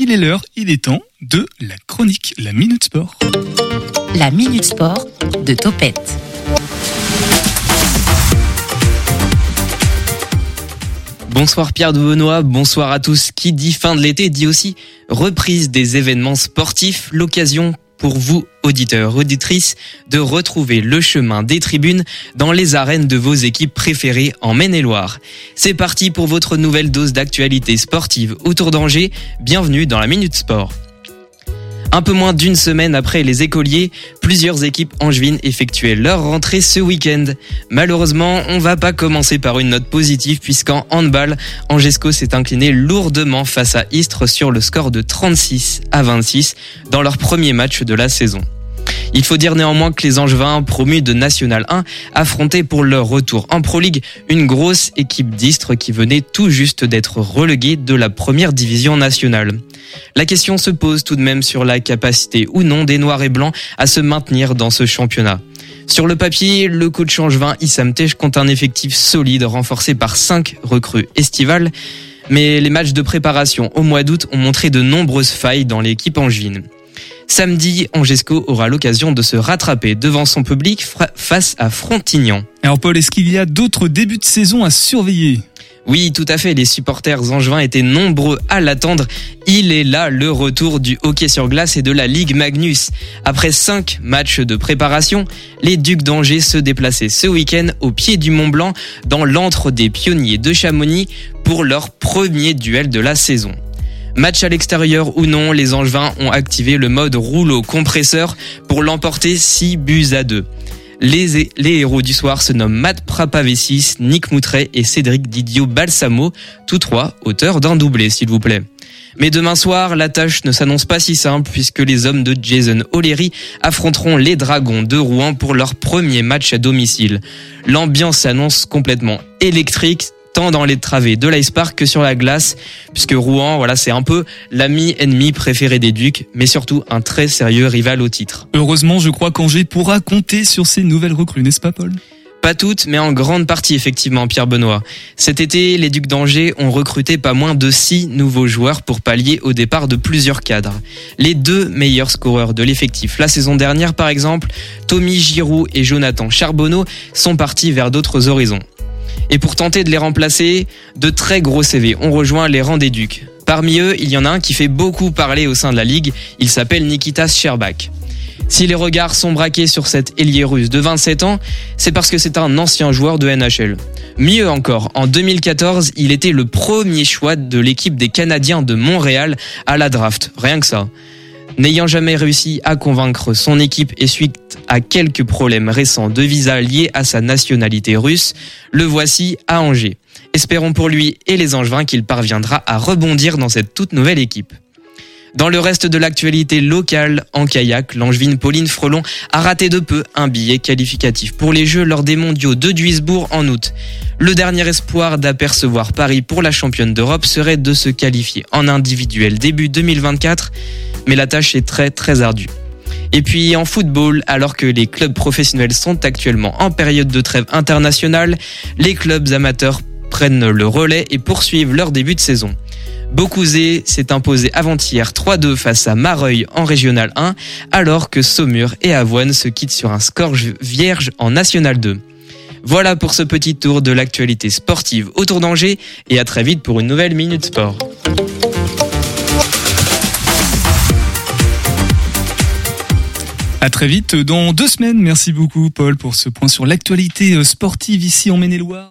il est l'heure, il est temps de la chronique, la Minute Sport. La Minute Sport de Topette. Bonsoir Pierre de Benoît, bonsoir à tous. Qui dit fin de l'été dit aussi reprise des événements sportifs, l'occasion pour vous, auditeurs, auditrices, de retrouver le chemin des tribunes dans les arènes de vos équipes préférées en Maine-et-Loire. C'est parti pour votre nouvelle dose d'actualité sportive autour d'Angers. Bienvenue dans la Minute Sport. Un peu moins d'une semaine après les écoliers, plusieurs équipes angevines effectuaient leur rentrée ce week-end. Malheureusement, on va pas commencer par une note positive puisqu'en handball, Angesco s'est incliné lourdement face à Istres sur le score de 36-26 dans leur premier match de la saison. Il faut dire néanmoins que les Angevins, promus de National 1, affrontaient pour leur retour en Pro League une grosse équipe d'Istres qui venait tout juste d'être reléguée de la première division nationale. La question se pose tout de même sur la capacité ou non des Noirs et Blancs à se maintenir dans ce championnat. Sur le papier, le coach angevin Issam Tej compte un effectif solide renforcé par 5 recrues estivales, mais les matchs de préparation au mois d'août ont montré de nombreuses failles dans l'équipe angevine. Samedi, Angesco aura l'occasion de se rattraper devant son public face à Frontignan. Alors Paul, est-ce qu'il y a d'autres débuts de saison à surveiller ? Oui, tout à fait, les supporters angevins étaient nombreux à l'attendre. Il est là le retour du hockey sur glace et de la Ligue Magnus. Après 5 matchs de préparation, les Ducs d'Angers se déplaçaient ce week-end au pied du Mont Blanc dans l'antre des pionniers de Chamonix pour leur premier duel de la saison. Match à l'extérieur ou non, les Angevins ont activé le mode rouleau compresseur pour l'emporter 6-2. Les héros du soir se nomment Matt Prapavessis, Nick Moutret et Cédric Didio Balsamo, tous trois auteurs d'un doublé s'il vous plaît. Mais demain soir, la tâche ne s'annonce pas si simple puisque les hommes de Jason O'Leary affronteront les Dragons de Rouen pour leur premier match à domicile. L'ambiance s'annonce complètement électrique, tant dans les travées de l'Ice Park que sur la glace, puisque Rouen, c'est un peu l'ami-ennemi préféré des Ducs, mais surtout un très sérieux rival au titre. Heureusement, je crois qu'Angers pourra compter sur ces nouvelles recrues, n'est-ce pas Paul ? Pas toutes, mais en grande partie effectivement, Pierre Benoît. Cet été, les Ducs d'Angers ont recruté pas moins de 6 nouveaux joueurs pour pallier au départ de plusieurs cadres. Les 2 meilleurs scoreurs de l'effectif la saison dernière, par exemple, Tommy Giroud et Jonathan Charbonneau, sont partis vers d'autres horizons. Et pour tenter de les remplacer, de très gros CV ont rejoint les rangs des Ducs. Parmi eux, il y en a un qui fait beaucoup parler au sein de la Ligue, il s'appelle Nikita Sherbak. Si les regards sont braqués sur cet ailier russe de 27 ans, c'est parce que c'est un ancien joueur de NHL. Mieux encore, en 2014, il était le premier choix de l'équipe des Canadiens de Montréal à la draft, rien que ça. N'ayant jamais réussi à convaincre son équipe et suite à quelques problèmes récents de visa liés à sa nationalité russe, le voici à Angers. Espérons pour lui et les Angevins qu'il parviendra à rebondir dans cette toute nouvelle équipe. Dans le reste de l'actualité locale, en kayak, l'angevine Pauline Frelon a raté de peu un billet qualificatif pour les Jeux lors des mondiaux de Duisbourg en août. Le dernier espoir d'apercevoir Paris pour la championne d'Europe serait de se qualifier en individuel début 2024, mais la tâche est très très ardue. Et puis en football, alors que les clubs professionnels sont actuellement en période de trêve internationale, les clubs amateurs prennent le relais et poursuivent leur début de saison. Beaucouzé s'est imposé avant-hier 3-2 face à Mareuil en Régional 1, alors que Saumur et Avoine se quittent sur un score vierge en National 2. Voilà pour ce petit tour de l'actualité sportive autour d'Angers et à très vite pour une nouvelle Minute Sport. À très vite dans 2 semaines. Merci beaucoup Paul pour ce point sur l'actualité sportive ici en Maine-et-Loire.